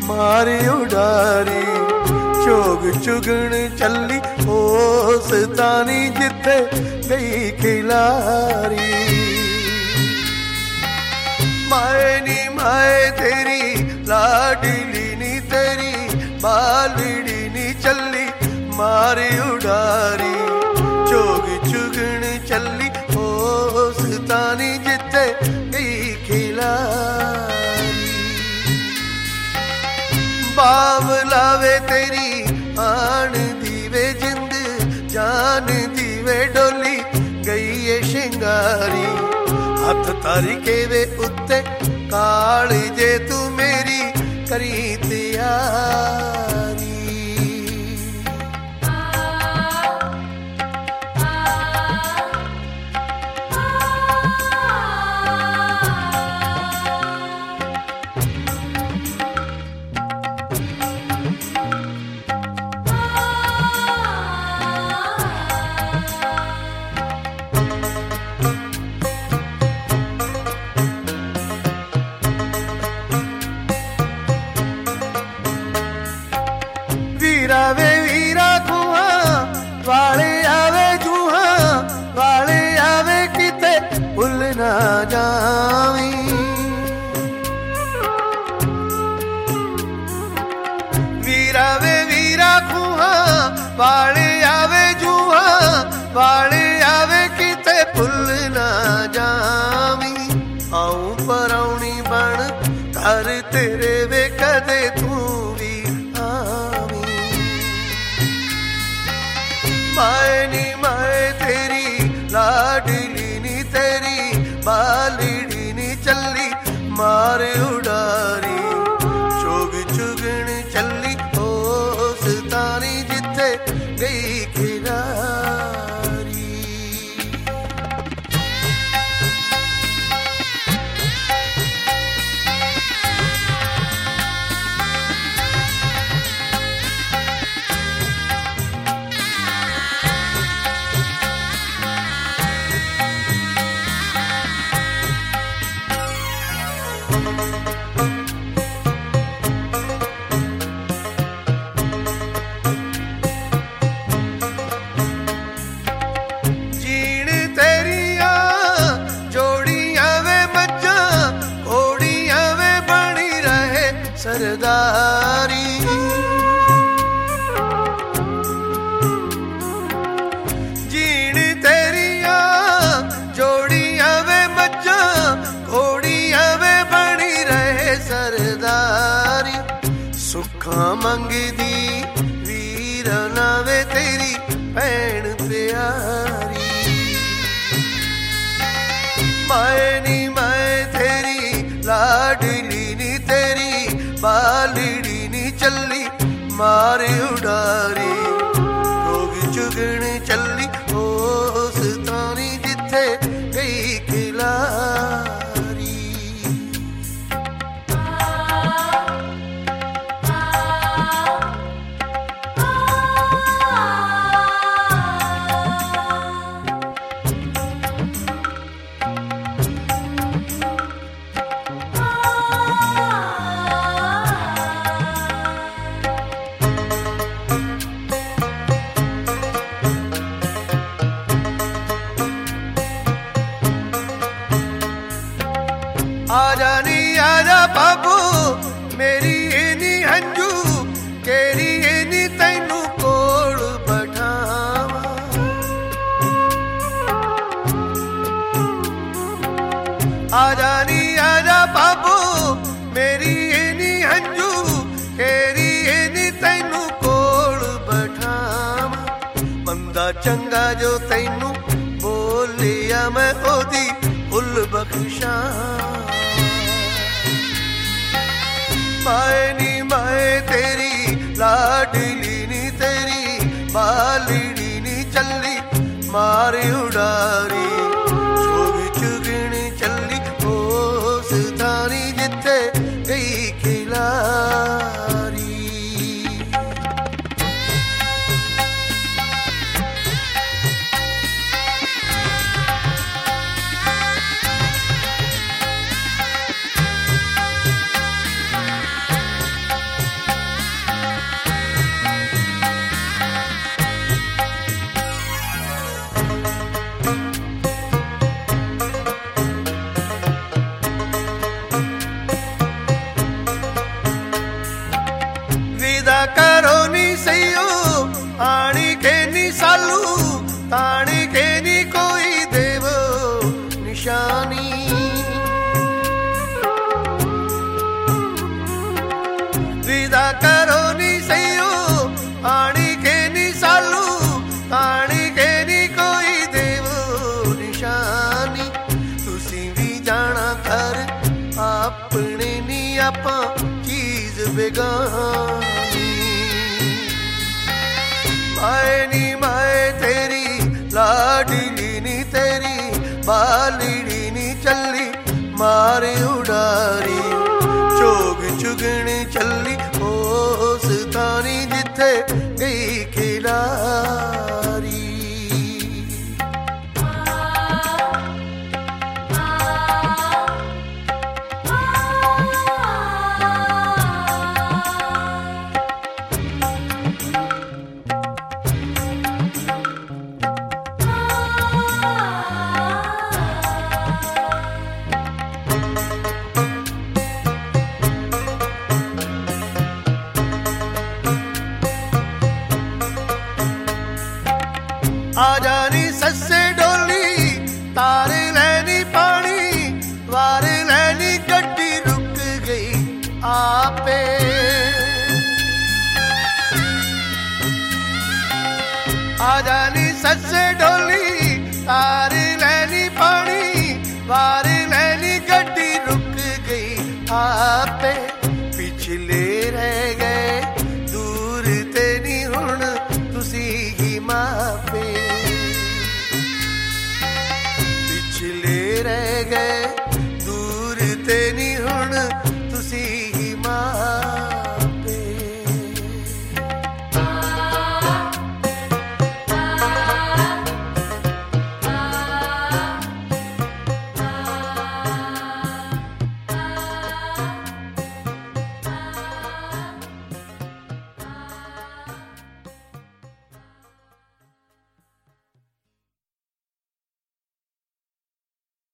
मारी उडारी चोग चुगण चली उस तानी जिथे गई खिलारी। माए नी माए तेरी लाडली नी तेरी बालड़ी नी चली मारी उडारी चोग चुगण चली उस तानी जिथे गई खिलारी। बावलावे तेरी आन दीवे जिंद जान दीवे डोली गई है शिंगारी। हथ तारी के वे उत्ते काल जे तू मेरी करी तैयारी। वीरावे वीरा कुआ वाले आवे जूहा वाले आवे किते भुल ना जावी। वीरावे वीरा कुआ वाले आवे जूहा वाले आवे किते भुल ना जावी। आऊं परौनी बन घर तेरे वे कदे तू भी माए नी माए तेरी लाडली नी तेरी बालड़ी नी चली मार उडारी चोग चुगण चली उस तानी जिथे गई खिलारी। सरदारी जीण तेरिया जोड़िया वे मज्जा घोड़िया वे बनी रहे सरदारी। सुखा मंगदी वीर नावे तेरी भैन प्यारी। माए नी माए तेरी लाडली नी तेरी बालड़ी नी चली मारी उडारी चोग चुगण चली उस तानी जिथे गई खिलारी। आजा नी आजा बाबू मेरी एनी हंजू तेरी एनी तैनू कोल बैठावा। आजा नी आजा बाबू मेरी एनी हंजू तेरी एनी तैनू कोल बैठावा। बंदा चंगा जो तैनू बोलिया मैं ओदी भुल बख्शा। माए नी माए तेरी लाडली नी तेरी बालड़ी नी चली मारी उडारी चोग चुगण चली उस तानी जिथे गई खिलारी। विदा करो नी सैयो आनी के नी सालू तानी के नी कोई देवो निशानी विदा करो नी सैयो आनी के नी सालू तानी के नी कोई देवो निशानी तुसी भी जाना घर अपने नी आपा चीज बेगानी माए तेरी लाडली नी तेरी बालड़ी नी चली मारे उड़ारी चोग चुगनी चली उस तानी जिथे गई खिलारी आजानी सस्से डोली तारे लैनी पानी वारे लैनी गड्डी रुक गई आपे आजानी सस्से